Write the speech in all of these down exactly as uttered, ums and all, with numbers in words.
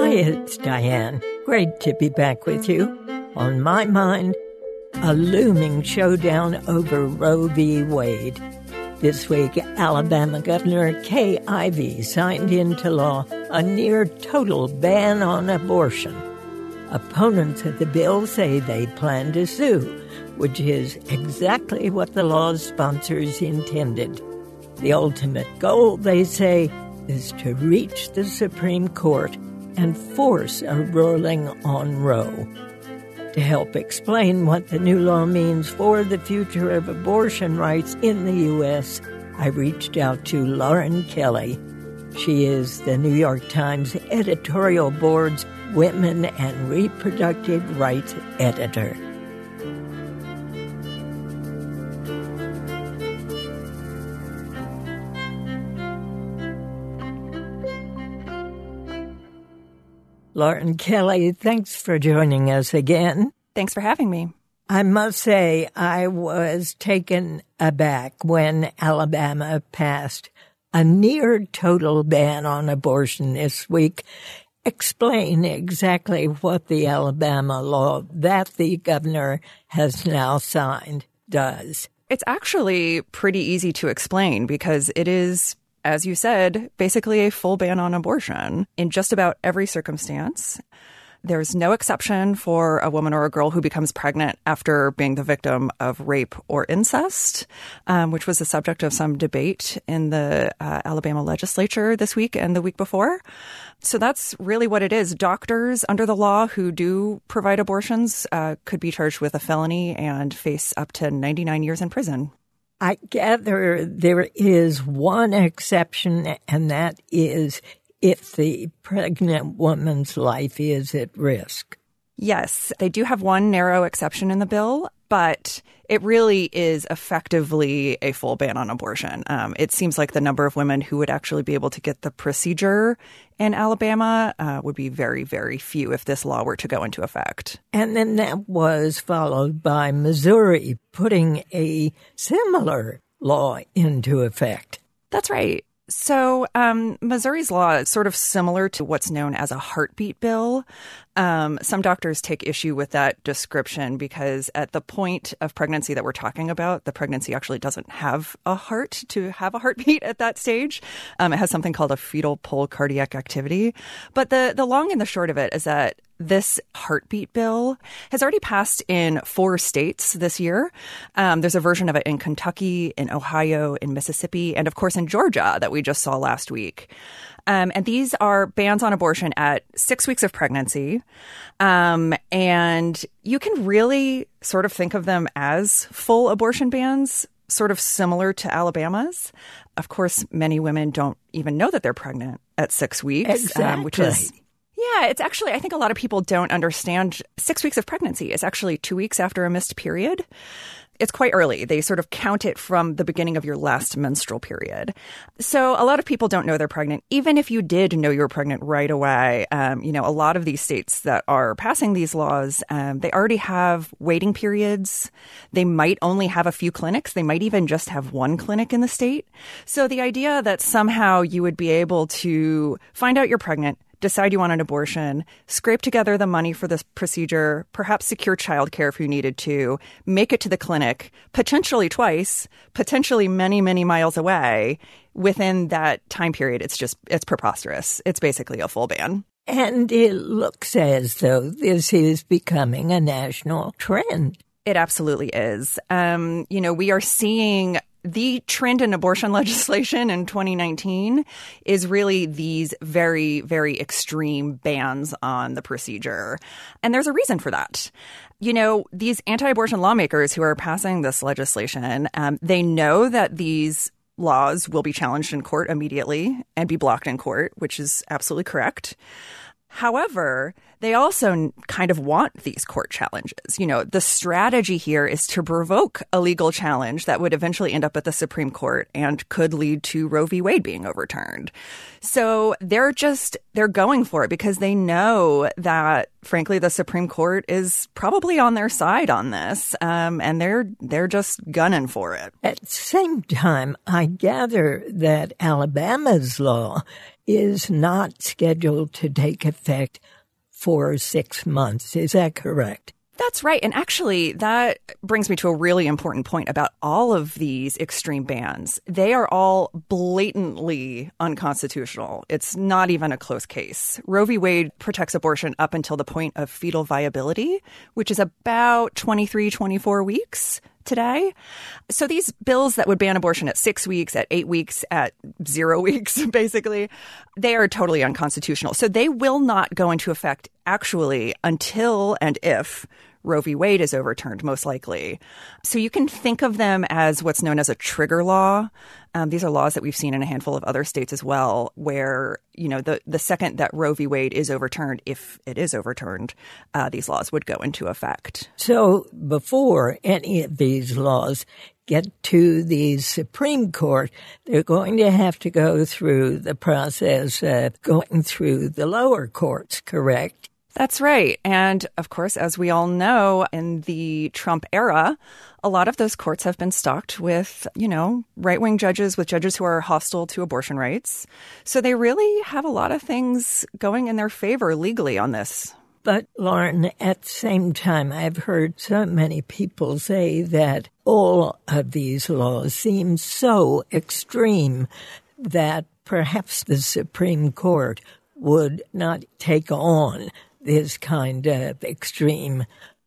Hi, it's Diane. Great to be back with you. On my mind, a looming showdown over Roe v. Wade. This week, Alabama Governor Kay Ivey signed into law a near-total ban on abortion. Opponents of the bill say they plan to sue, which is exactly what the law's sponsors intended. The ultimate goal, they say, is to reach the Supreme Court and force a ruling on Roe. To help explain what the new law means for the future of abortion rights in the U S, I reached out to Lauren Kelly. She is the New York Times editorial board's Women and Reproductive Rights editor. Lauren Kelly, thanks for joining us again. Thanks for having me. I must say I was taken aback when Alabama passed a near-total ban on abortion this week. Explain exactly what the Alabama law that the governor has now signed does. It's actually pretty easy to explain because it is, as you said, basically a full ban on abortion in just about every circumstance. There's no exception for a woman or a girl who becomes pregnant after being the victim of rape or incest, um, which was the subject of some debate in the uh, Alabama legislature this week and the week before. So that's really what it is. Doctors under the law who do provide abortions uh, could be charged with a felony and face up to ninety-nine years in prison. I gather there is one exception, and that is if the pregnant woman's life is at risk. Yes, they do have one narrow exception in the bill, but it really is effectively a full ban on abortion. Um, it seems like the number of women who would actually be able to get the procedure in Alabama uh, would be very, very few if this law were to go into effect. And then that was followed by Missouri putting a similar law into effect. That's right. So um, Missouri's law is sort of similar to what's known as a heartbeat bill. Um, some doctors take issue with that description because at the point of pregnancy that we're talking about, the pregnancy actually doesn't have a heart to have a heartbeat at that stage. Um, it has something called a fetal pulse cardiac activity. But the, the long and the short of it is that this heartbeat bill has already passed in four states this year. Um, there's a version of it in Kentucky, in Ohio, in Mississippi, and of course in Georgia that we just saw last week. Um, and these are bans on abortion at six weeks of pregnancy. Um, and you can really sort of think of them as full abortion bans, sort of similar to Alabama's. Of course, many women don't even know that they're pregnant at six weeks, exactly. um, which is... Yeah, it's actually, I think a lot of people don't understand six weeks of pregnancy is actually two weeks after a missed period. It's quite early. They sort of count it from the beginning of your last menstrual period. So a lot of people don't know they're pregnant. Even if you did know you were pregnant right away, um, you know, a lot of these states that are passing these laws, um, they already have waiting periods. They might only have a few clinics. They might even just have one clinic in the state. So the idea that somehow you would be able to find out you're pregnant, decide you want an abortion, scrape together the money for this procedure, perhaps secure childcare if you needed to, make it to the clinic, potentially twice, potentially many, many miles away within that time period. It's just, it's preposterous. It's basically a full ban. And it looks as though this is becoming a national trend. It absolutely is. Um, you know, we are seeing the trend in abortion legislation in twenty nineteen is really these very, very extreme bans on the procedure. And there's a reason for that. You know, these anti-abortion lawmakers who are passing this legislation, um, they know that these laws will be challenged in court immediately and be blocked in court, which is absolutely correct. However, they also kind of want these court challenges. You know, the strategy here is to provoke a legal challenge that would eventually end up at the Supreme Court and could lead to Roe v. Wade being overturned. So they're just, they're going for it because they know that, frankly, the Supreme Court is probably on their side on this, um, and they're they're just gunning for it. At the same time, I gather that Alabama's law is not scheduled to take effect for six months. Is that correct? That's right. And actually, that brings me to a really important point about all of these extreme bans. They are all blatantly unconstitutional. It's not even a close case. Roe v. Wade protects abortion up until the point of fetal viability, which is about twenty-three, twenty-four weeks today. So these bills that would ban abortion at six weeks, at eight weeks, at zero weeks, basically, they are totally unconstitutional. So they will not go into effect actually until and if Roe v. Wade is overturned, most likely. So you can think of them as what's known as a trigger law. Um, these are laws that we've seen in a handful of other states as well, where, you know, the, the second that Roe v. Wade is overturned, if it is overturned, uh, these laws would go into effect. So before any of these laws get to the Supreme Court, they're going to have to go through the process of going through the lower courts, correct? That's right. And of course, as we all know, in the Trump era, a lot of those courts have been stocked with, you know, right-wing judges, with judges who are hostile to abortion rights. So they really have a lot of things going in their favor legally on this. But, Lauren, at the same time, I've heard so many people say that all of these laws seem so extreme that perhaps the Supreme Court would not take on this kind of extreme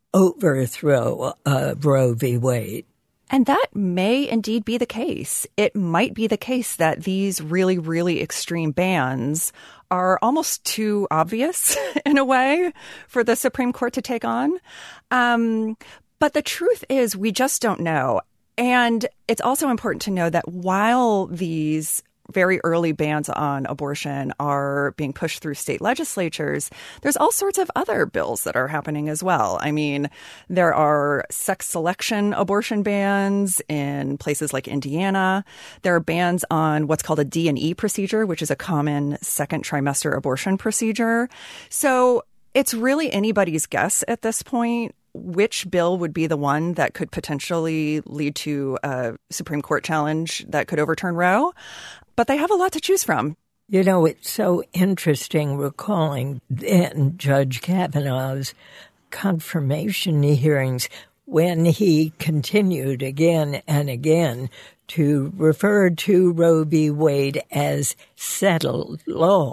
overthrow of Roe v. Wade. And that may indeed be the case. It might be the case that these really, really extreme bans are almost too obvious in a way for the Supreme Court to take on. Um, but the truth is we just don't know. And it's also important to know that while these very early bans on abortion are being pushed through state legislatures, there's all sorts of other bills that are happening as well. I mean, there are sex selection abortion bans in places like Indiana. There are bans on what's called a D and E procedure, which is a common second trimester abortion procedure. So it's really anybody's guess at this point which bill would be the one that could potentially lead to a Supreme Court challenge that could overturn Roe. But they have a lot to choose from. You know, it's so interesting recalling then Judge Kavanaugh's confirmation hearings when he continued again and again to refer to Roe v. Wade as settled law.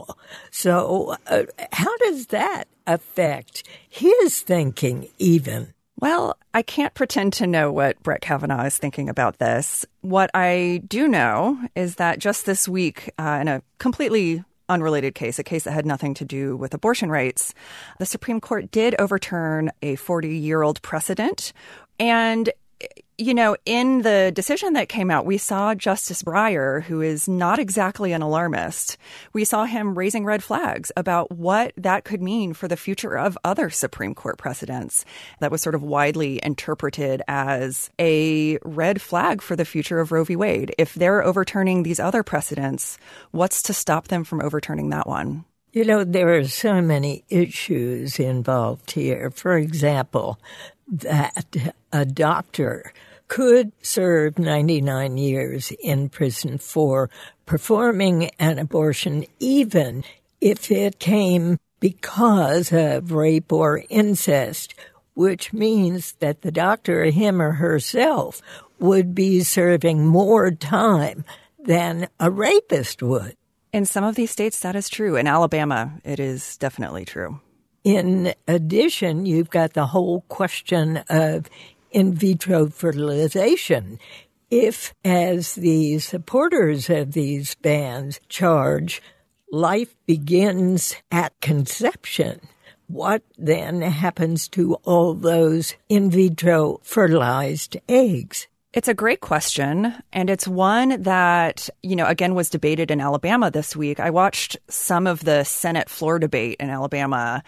So uh, how does that affect his thinking even? Well, I can't pretend to know what Brett Kavanaugh is thinking about this. What I do know is that just this week, uh, in a completely unrelated case, a case that had nothing to do with abortion rights, the Supreme Court did overturn a forty-year-old precedent. And, you know, in the decision that came out, we saw Justice Breyer, who is not exactly an alarmist. We saw him raising red flags about what that could mean for the future of other Supreme Court precedents. That was sort of widely interpreted as a red flag for the future of Roe v. Wade. If they're overturning these other precedents, what's to stop them from overturning that one? You know, there are so many issues involved here. For example, that a doctor could serve ninety-nine years in prison for performing an abortion, even if it came because of rape or incest, which means that the doctor, him or herself, would be serving more time than a rapist would. In some of these states, that is true. In Alabama, it is definitely true. In addition, you've got the whole question of in vitro fertilization. If, as the supporters of these bans charge, life begins at conception, what then happens to all those in vitro fertilized eggs? It's a great question, and it's one that, you know, again, was debated in Alabama this week. I watched some of the Senate floor debate in Alabama,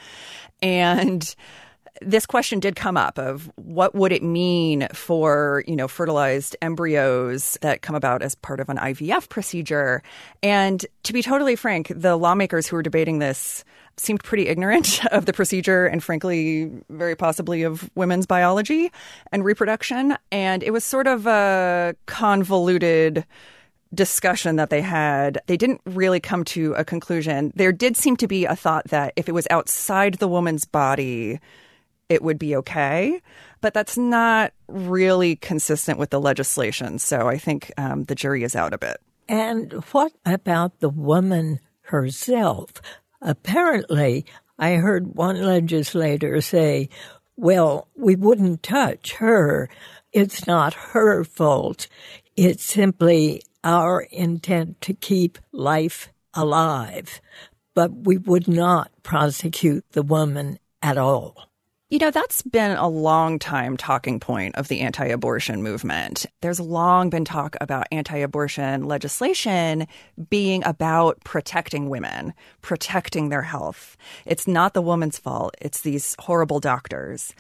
and this question did come up of what would it mean for, you know, fertilized embryos that come about as part of an I V F procedure. And to be totally frank, the lawmakers who were debating this seemed pretty ignorant of the procedure and, frankly, very possibly of women's biology and reproduction. And it was sort of a convoluted discussion that they had. They didn't really come to a conclusion. There did seem to be a thought that if it was outside the woman's body, it would be okay. But that's not really consistent with the legislation. So I think um, the jury is out a bit. And what about the woman herself? Apparently, I heard one legislator say, well, we wouldn't touch her. It's not her fault. It's simply our intent to keep life alive. But we would not prosecute the woman at all. You know, that's been a long time talking point of the anti-abortion movement. There's long been talk about anti-abortion legislation being about protecting women, protecting their health. It's not the woman's fault. It's these horrible doctors.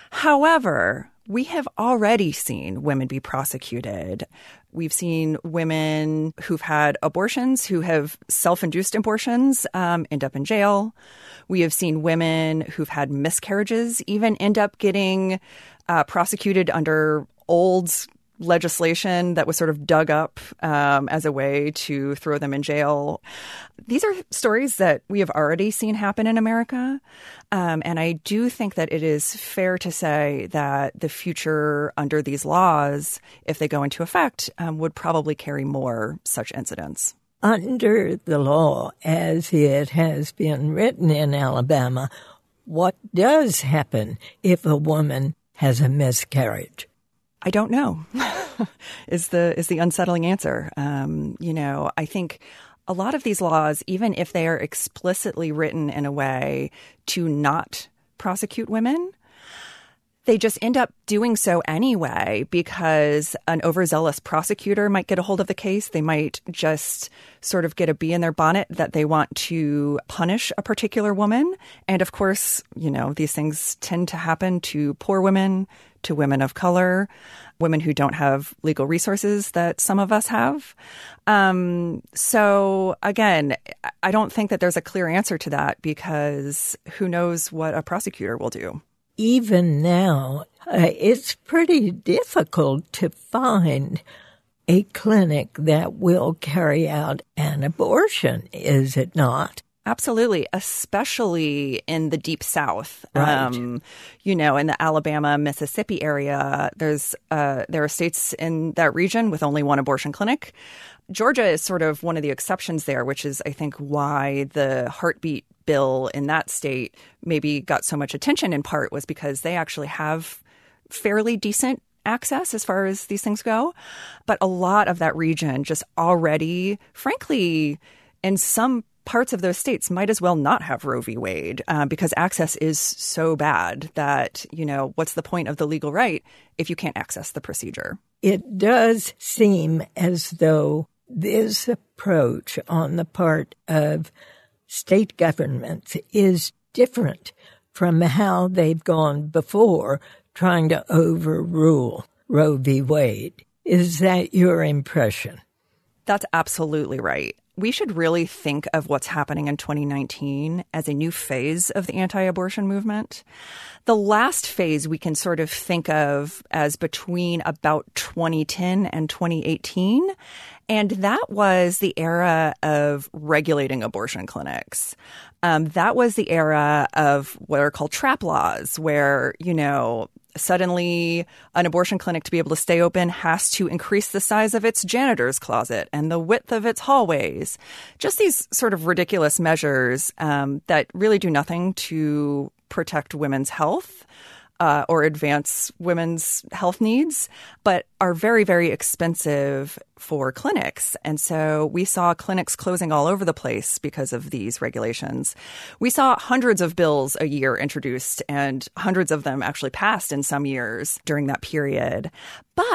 However, we have already seen women be prosecuted. We've seen women who've had abortions, who have self-induced abortions, um, end up in jail. We have seen women who've had miscarriages even end up getting uh, prosecuted under old legislation that was sort of dug up um, as a way to throw them in jail. These are stories that we have already seen happen in America. Um, and I do think that it is fair to say that the future under these laws, if they go into effect, um, would probably carry more such incidents. Under the law, as it has been written in Alabama, what does happen if a woman has a miscarriage? I don't know is the is the unsettling answer. Um, you know, I think a lot of these laws, even if they are explicitly written in a way to not prosecute women, they just end up doing so anyway because an overzealous prosecutor might get a hold of the case. They might just sort of get a bee in their bonnet that they want to punish a particular woman. And of course, you know, these things tend to happen to poor women, to women of color, women who don't have legal resources that some of us have. Um, so again, I don't think that there's a clear answer to that because who knows what a prosecutor will do. Even now, uh, it's pretty difficult to find a clinic that will carry out an abortion, is it not? Absolutely, especially in the Deep South. Right. Um, you know, in the Alabama, Mississippi area, there's uh, there are states in that region with only one abortion clinic. Georgia is sort of one of the exceptions there, which is, I think, why the heartbeat bill in that state maybe got so much attention in part was because they actually have fairly decent access as far as these things go. But a lot of that region just already, frankly, in some parts of those states might as well not have Roe v. Wade uh, because access is so bad that, you know, what's the point of the legal right if you can't access the procedure? It does seem as though this approach on the part of state governments is different from how they've gone before trying to overrule Roe v. Wade. Is that your impression? That's absolutely right. We should really think of what's happening in twenty nineteen as a new phase of the anti-abortion movement. The last phase we can sort of think of as between about twenty ten and twenty eighteen. And that was the era of regulating abortion clinics. Um, that was the era of what are called trap laws, where, you know, suddenly an abortion clinic to be able to stay open has to increase the size of its janitor's closet and the width of its hallways. Just these sort of ridiculous measures um, that really do nothing to protect women's health uh, or advance women's health needs, but are very, very expensive for clinics. And so we saw clinics closing all over the place because of these regulations. We saw hundreds of bills a year introduced, and hundreds of them actually passed in some years during that period. But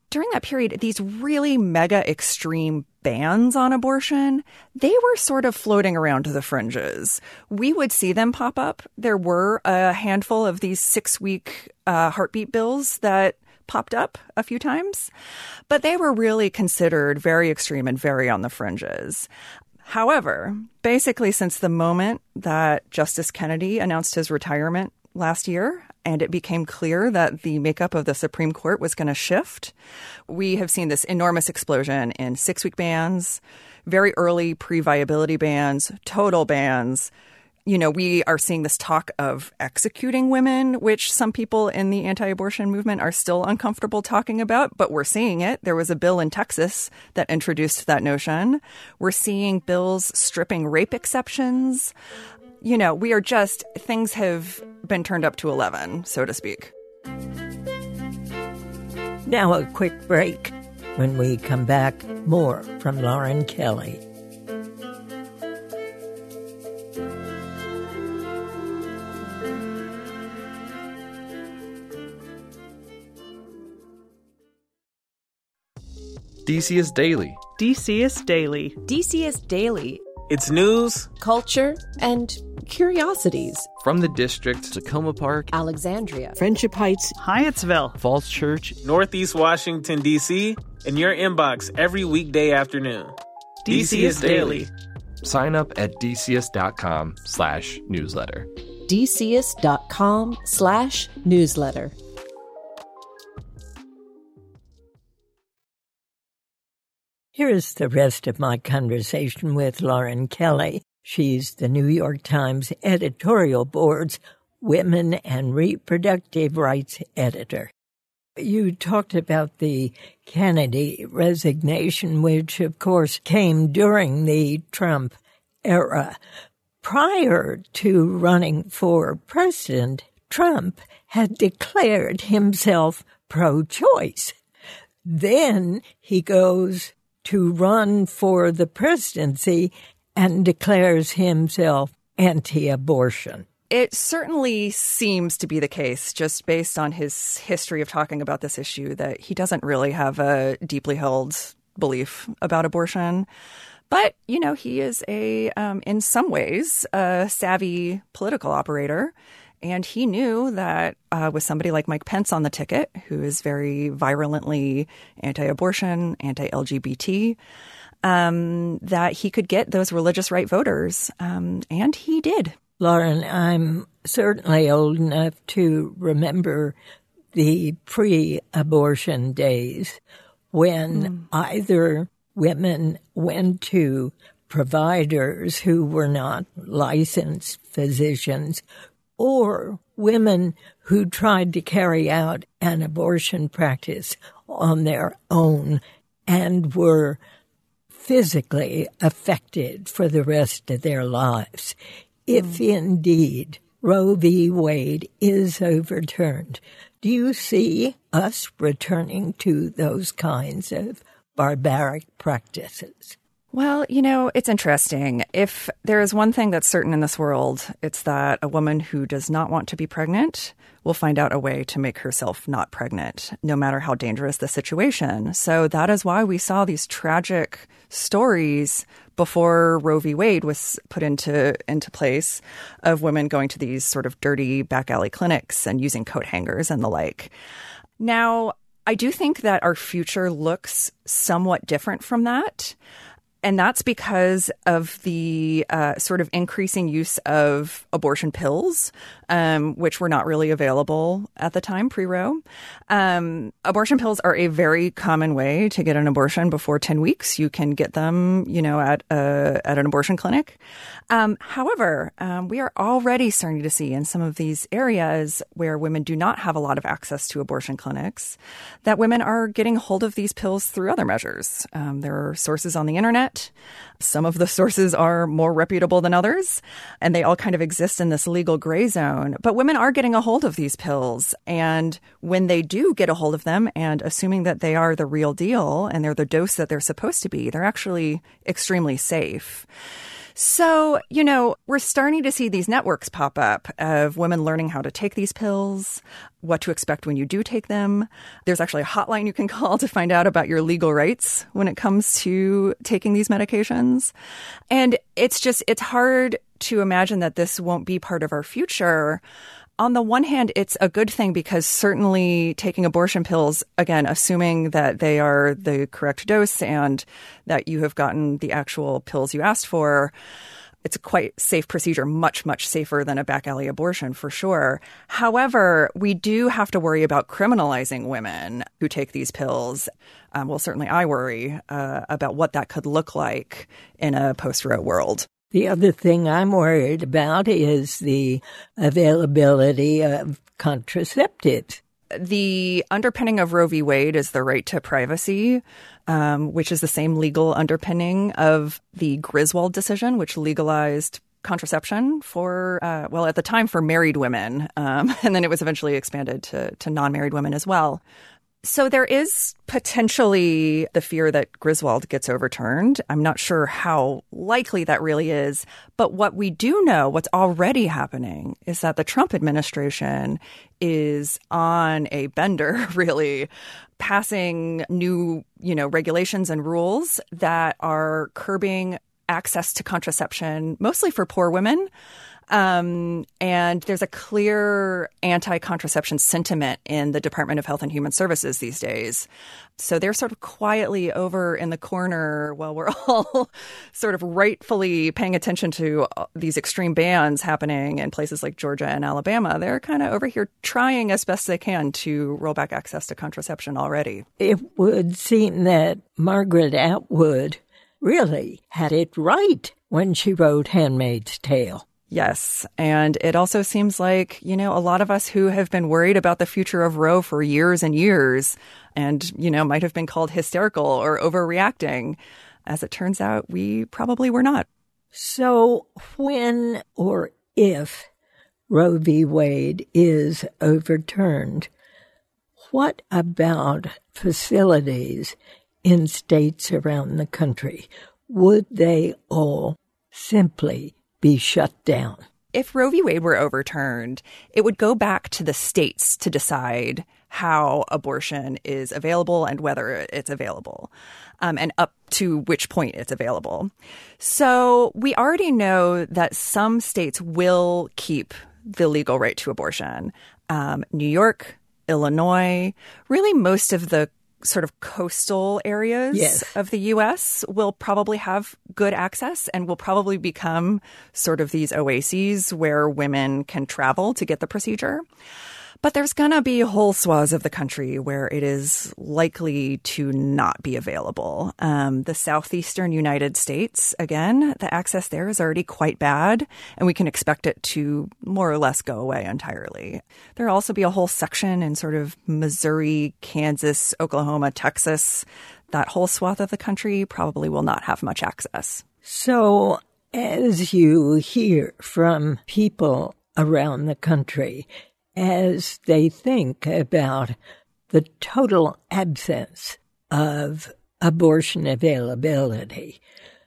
during that period, these really mega extreme bans on abortion, they were sort of floating around to the fringes. We would see them pop up. There were a handful of these six-week uh, heartbeat bills that popped up a few times, but they were really considered very extreme and very on the fringes. However, basically since the moment that Justice Kennedy announced his retirement last year, and it became clear that the makeup of the Supreme Court was going to shift, we have seen this enormous explosion in six-week bans, very early pre-viability bans, total bans. You know, we are seeing this talk of executing women, which some people in the anti-abortion movement are still uncomfortable talking about, but we're seeing it. There was a bill in Texas that introduced that notion. We're seeing bills stripping rape exceptions. You know, we are just, things have been turned up to eleven, so to speak. Now a quick break. When we come back, more from Lauren Kelly. D C S Daily. D C S Daily. D C S Daily. It's news, culture, and curiosities. From the district, Tacoma Park, Alexandria, Friendship Heights, Hyattsville, Falls Church, Northeast Washington, D C, in your inbox every weekday afternoon. D C S Daily. Sign up at dcs.com slash newsletter. dcs.com slash newsletter. Here's the rest of my conversation with Lauren Kelly. She's the New York Times editorial board's Women and Reproductive Rights editor. You talked about the Kennedy resignation, which, of course, came during the Trump era. Prior to running for president, Trump had declared himself pro-choice. Then he goes to run for the presidency and declares himself anti-abortion. It certainly seems to be the case, just based on his history of talking about this issue, that he doesn't really have a deeply held belief about abortion. But, you know, he is a, um, in some ways, a savvy political operator. And he knew that uh, with somebody like Mike Pence on the ticket, who is very virulently anti-abortion, anti-L G B T, um, that he could get those religious right voters. Um, and he did. Lauren, I'm certainly old enough to remember the pre-abortion days when mm. either women went to providers who were not licensed physicians or women who tried to carry out an abortion practice on their own and were physically affected for the rest of their lives. If indeed Roe v. Wade is overturned, do you see us returning to those kinds of barbaric practices? Well, you know, it's interesting. If there is one thing that's certain in this world, it's that a woman who does not want to be pregnant will find out a way to make herself not pregnant, no matter how dangerous the situation. So that is why we saw these tragic stories before Roe v. Wade was put into into place of women going to these sort of dirty back alley clinics and using coat hangers and the like. Now, I do think that our future looks somewhat different from that. And that's because of the uh, sort of increasing use of abortion pills, um, which were not really available at the time, pre-Roe. Um, abortion pills are a very common way to get an abortion before ten weeks. You can get them, you know, at a, at an abortion clinic. Um, however, um, we are already starting to see in some of these areas where women do not have a lot of access to abortion clinics that women are getting hold of these pills through other measures. Um, there are sources on the internet. Some of the sources are more reputable than others, and they all kind of exist in this legal gray zone. But women are getting a hold of these pills. And when they do get a hold of them, and assuming that they are the real deal and they're the dose that they're supposed to be, they're actually extremely safe. So, you know, we're starting to see these networks pop up of women learning how to take these pills, what to expect when you do take them. There's actually a hotline you can call to find out about your legal rights when it comes to taking these medications. And it's just, it's hard to imagine that this won't be part of our future. On the one hand, it's a good thing because certainly taking abortion pills, again, assuming that they are the correct dose and that you have gotten the actual pills you asked for, it's a quite safe procedure, much, much safer than a back alley abortion for sure. However, we do have to worry about criminalizing women who take these pills. Um, well, certainly I worry uh, about what that could look like in a post-Roe world. The other thing I'm worried about is the availability of contraceptives. The underpinning of Roe v. Wade is the right to privacy, um, which is the same legal underpinning of the Griswold decision, which legalized contraception for, uh, well, at the time for married women, um, and then it was eventually expanded to, to non-married women as well. So there is potentially the fear that Griswold gets overturned. I'm not sure how likely that really is. But what we do know, what's already happening, is that the Trump administration is on a bender, really, passing new, you know, regulations and rules that are curbing access to contraception, mostly for poor women. Um, and there's a clear anti-contraception sentiment in the Department of Health and Human Services these days. So they're sort of quietly over in the corner while we're all sort of rightfully paying attention to these extreme bans happening in places like Georgia and Alabama. They're kind of over here trying as best they can to roll back access to contraception already. It would seem that Margaret Atwood really had it right when she wrote Handmaid's Tale. Yes. And it also seems like, you know, a lot of us who have been worried about the future of Roe for years and years and, you know, might have been called hysterical or overreacting. As it turns out, we probably were not. So when or if Roe v. Wade is overturned, what about facilities in states around the country? Would they all simply be shut down? If Roe v. Wade were overturned, it would go back to the states to decide how abortion is available and whether it's available, um, and up to which point it's available. So we already know that some states will keep the legal right to abortion. Um, New York, Illinois, really most of the sort of coastal areas yes. of the U S will probably have good access and will probably become sort of these oases where women can travel to get the procedure. But there's going to be whole swaths of the country where it is likely to not be available. Um, the southeastern United States, again, the access there is already quite bad, and we can expect it to more or less go away entirely. There'll also be a whole section in sort of Missouri, Kansas, Oklahoma, Texas. That whole swath of the country probably will not have much access. So as you hear from people around the country, as they think about the total absence of abortion availability,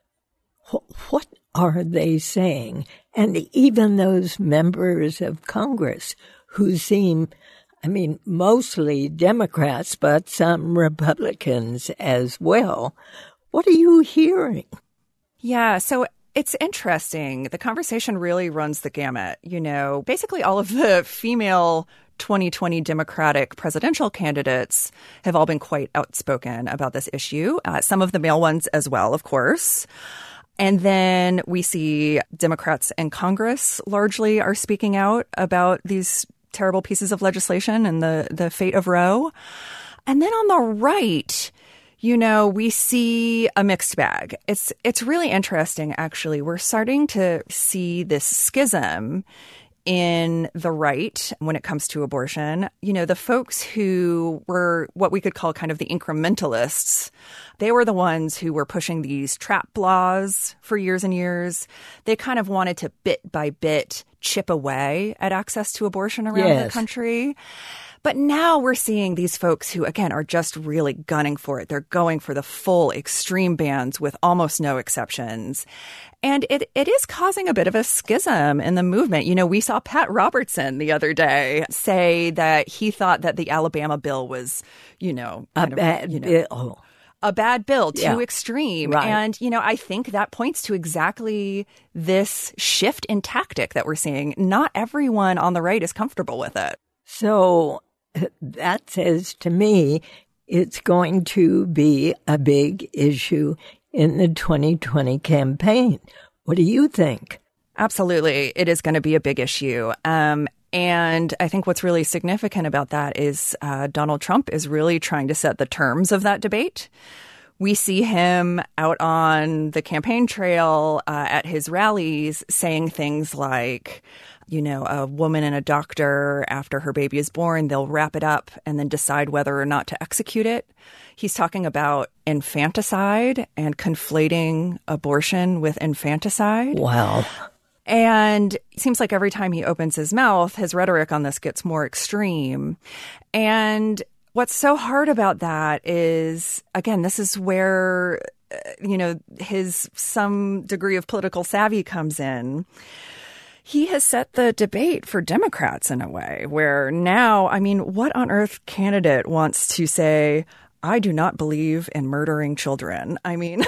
what are they saying? And even those members of Congress who seem, I mean, mostly Democrats, but some Republicans as well, what are you hearing? Yeah, so it's interesting. The conversation really runs the gamut. You know, basically all of the female twenty twenty Democratic presidential candidates have all been quite outspoken about this issue. Uh, some of the male ones as well, of course. And then we see Democrats in Congress largely are speaking out about these terrible pieces of legislation and the, the fate of Roe. And then on the right, you know, we see a mixed bag. It's it's really interesting, actually. We're starting to see this schism in the right when it comes to abortion. You know, the folks who were what we could call kind of the incrementalists, they were the ones who were pushing these trap laws for years and years. They kind of wanted to bit by bit chip away at access to abortion around Yes. the country. But now we're seeing these folks who, again, are just really gunning for it. They're going for the full extreme bans with almost no exceptions. And it, it is causing a bit of a schism in the movement. You know, we saw Pat Robertson the other day say that he thought that the Alabama bill was, you know, A kind of, bad you know, bill. a bad bill, too Yeah. extreme. Right. And, you know, I think that points to exactly this shift in tactic that we're seeing. Not everyone on the right is comfortable with it. So that says to me it's going to be a big issue in the twenty twenty campaign. What do you think? Absolutely. It is going to be a big issue. Um, and I think what's really significant about that is uh, Donald Trump is really trying to set the terms of that debate. We see him out on the campaign trail uh, at his rallies saying things like, you know, a woman and a doctor, after her baby is born, they'll wrap it up and then decide whether or not to execute it. He's talking about infanticide and conflating abortion with infanticide. Wow. And it seems like every time he opens his mouth, his rhetoric on this gets more extreme. And what's so hard about that is, again, this is where, uh, you know, his some degree of political savvy comes in. He has set the debate for Democrats in a way where now, I mean, what on earth candidate wants to say, I do not believe in murdering children? I mean,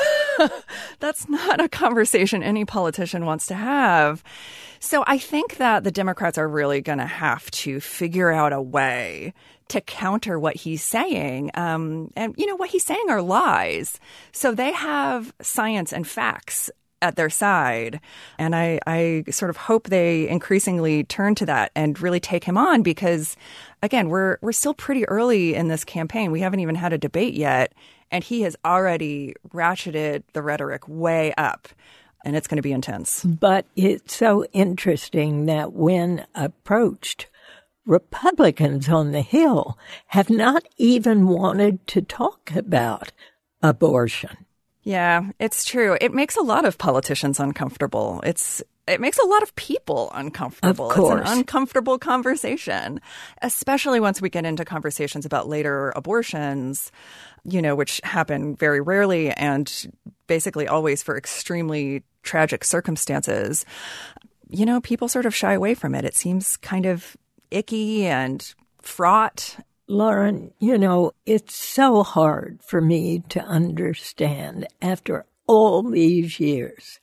that's not a conversation any politician wants to have. So I think that the Democrats are really going to have to figure out a way to counter what he's saying. Um, and, you know, what he's saying are lies. So they have science and facts at their side. And I, I sort of hope they increasingly turn to that and really take him on because, again, we're we're still pretty early in this campaign. We haven't even had a debate yet. And he has already ratcheted the rhetoric way up. And it's going to be intense. But it's so interesting that when approached, Republicans on the Hill have not even wanted to talk about abortion. Yeah, it's true. It makes a lot of politicians uncomfortable. It's it makes a lot of people uncomfortable. Of course. It's an uncomfortable conversation, especially once we get into conversations about later abortions, you know, which happen very rarely and basically always for extremely tragic circumstances. You know, people sort of shy away from it. It seems kind of icky and fraught. Lauren, you know, it's so hard for me to understand after all these years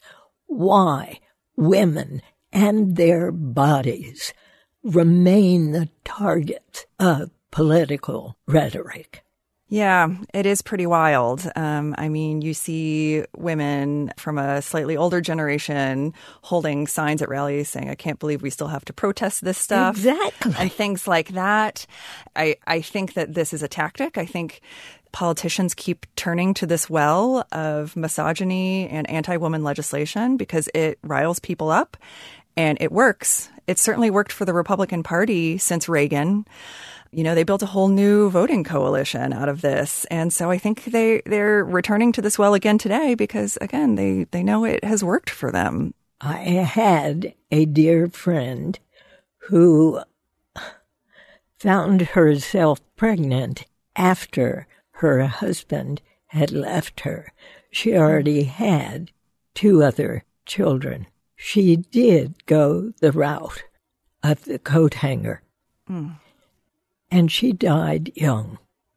why women and their bodies remain the target of political rhetoric. Yeah, it is pretty wild. Um, I mean, you see women from a slightly older generation holding signs at rallies saying, I can't believe we still have to protest this stuff. Exactly. And things like that. I, I think that this is a tactic. I think politicians keep turning to this well of misogyny and anti-woman legislation because it riles people up and it works. It certainly worked for the Republican Party since Reagan. You know, they built a whole new voting coalition out of this. And so I think they, they're returning to this well again today because, again, they, they know it has worked for them. I had a dear friend who found herself pregnant after her husband had left her. She already had two other children. She did go the route of the coat hanger. Mm. And she died young.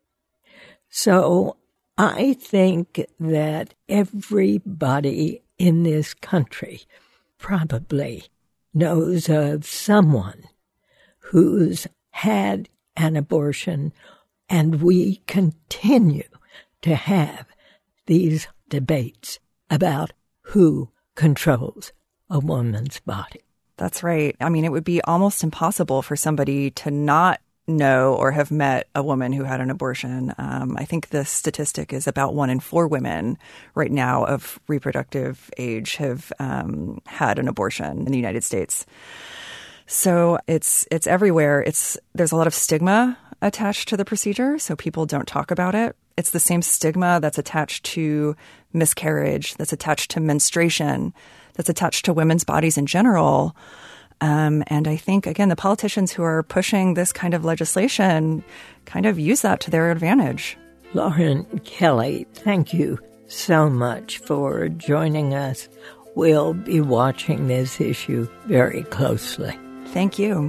So I think that everybody in this country probably knows of someone who's had an abortion, and we continue to have these debates about who controls a woman's body. That's right. I mean, it would be almost impossible for somebody to not know or have met a woman who had an abortion. Um, I think the statistic is about one in four women right now of reproductive age have um, had an abortion in the United States. So it's it's everywhere. It's there's a lot of stigma attached to the procedure, so people don't talk about it. It's the same stigma that's attached to miscarriage, that's attached to menstruation, that's attached to women's bodies in general. Um, and I think, again, the politicians who are pushing this kind of legislation kind of use that to their advantage. Lauren Kelly, thank you so much for joining us. We'll be watching this issue very closely. Thank you.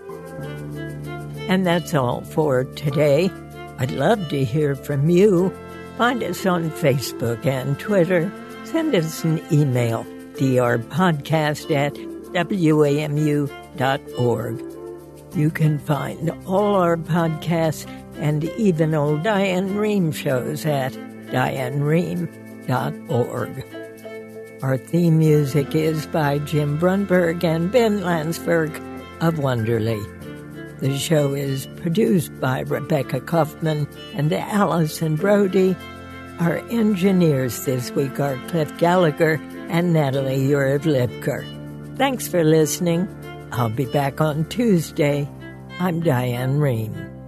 And that's all for today. I'd love to hear from you. Find us on Facebook and Twitter. Send us an email, drpodcast at w a m u dot org. You can find all our podcasts and even old Diane Rehm shows at diane rehm dot org. Our theme music is by Jim Brunberg and Ben Landsberg of Wonderly. The show is produced by Rebecca Kaufman and Allison Brody. Our engineers this week are Cliff Gallagher and Natalie Uriv-Lipker. Thanks for listening. I'll be back on Tuesday. I'm Diane Rehm.